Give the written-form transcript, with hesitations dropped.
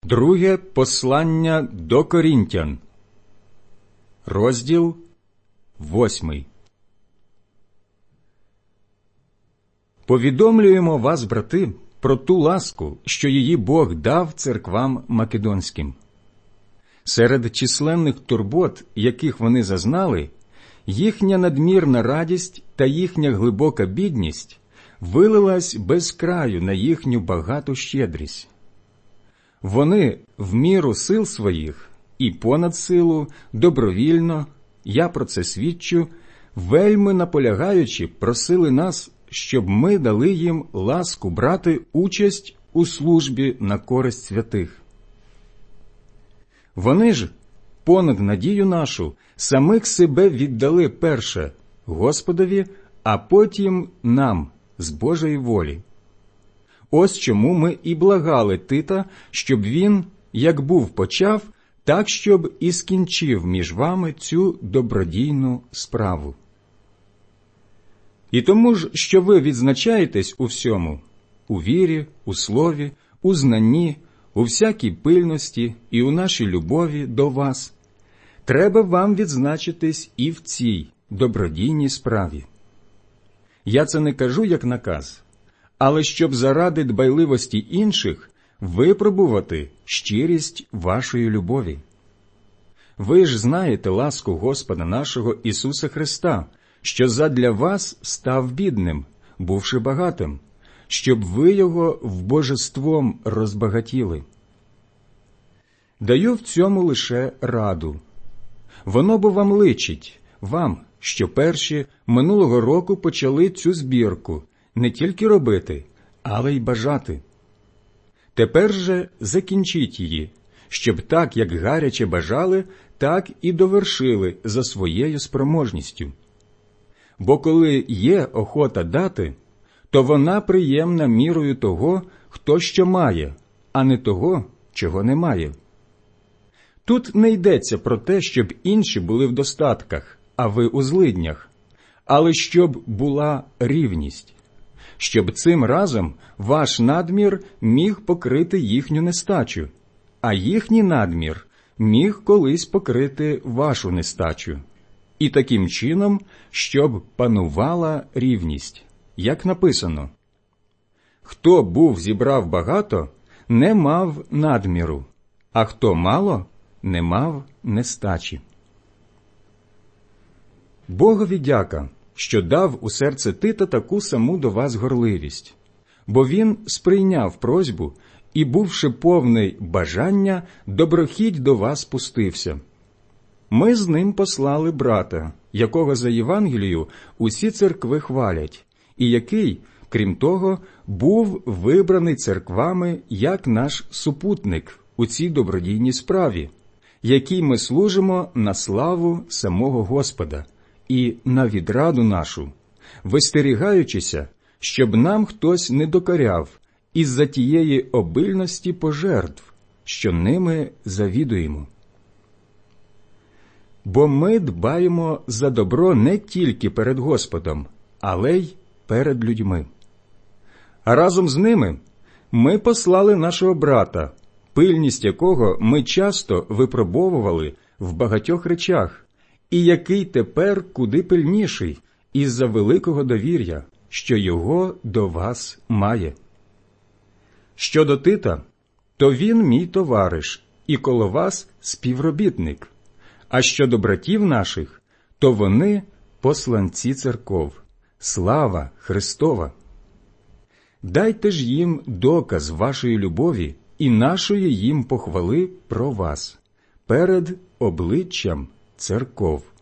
Друге послання до Корінтян, розділ 8. Повідомлюємо вас, брати, про ту ласку, що її Бог дав церквам македонським. Серед численних турбот, яких вони зазнали, їхня надмірна радість та їхня глибока бідність вилилась без краю на їхню багату щедрість. Вони в міру сил своїх і понад силу, добровільно, я про це свідчу, вельми наполягаючи, просили нас, щоб ми дали їм ласку брати участь у службі на користь святих. Вони ж, понад надію нашу, самих себе віддали перше Господові, а потім нам, з Божої волі. Ось чому ми і благали Тита, щоб він, як був почав, так щоб і скінчив між вами цю добродійну справу. І тому ж, що ви відзначаєтесь у всьому, у вірі, у слові, у знанні, у всякій пильності і у нашій любові до вас, треба вам відзначитись і в цій добродійній справі. Я це не кажу як наказ, але щоб заради дбайливості інших випробувати щирість вашої любові. Ви ж знаєте ласку Господа нашого Ісуса Христа, що задля вас став бідним, бувши багатим, щоб ви його вбожеством розбагатіли. Даю в цьому лише раду. Воно бо вам личить, вам, що перші минулого року почали цю збірку не тільки робити, але й бажати. Тепер же закінчіть її, щоб так, як гаряче бажали, так і довершили за своєю спроможністю. Бо коли є охота дати, то вона приємна мірою того, хто що має, а не того, чого не має. Тут не йдеться про те, щоб інші були в достатках, а ви у злиднях, але щоб була рівність, щоб цим разом ваш надмір міг покрити їхню нестачу, а їхній надмір міг колись покрити вашу нестачу. І таким чином, щоб панувала рівність, як написано: «Хто був зібрав багато, не мав надміру, а хто мало, не мав нестачі». Богові дяка, що дав у серце Тита таку саму до вас горливість, бо він сприйняв просьбу і, бувши повний бажання, доброхіть до вас пустився. Ми з ним послали брата, якого за Євангелію усі церкви хвалять, і який, крім того, був вибраний церквами як наш супутник у цій добродійній справі, якій ми служимо на славу самого Господа і на відраду нашу, вистерігаючися, щоб нам хтось не докоряв із-за тієї обильності пожертв, що ними завідуємо. Бо ми дбаємо за добро не тільки перед Господом, але й перед людьми. А разом з ними ми послали нашого брата, пильність якого ми часто випробовували в багатьох речах, і який тепер куди пильніший із-за великого довір'я, що його до вас має. Щодо Тита, то він мій товариш і коло вас співробітник, а щодо братів наших, то вони посланці церков. Слава Христова! Дайте ж їм доказ вашої любові і нашої їм похвали про вас перед обличчям церков.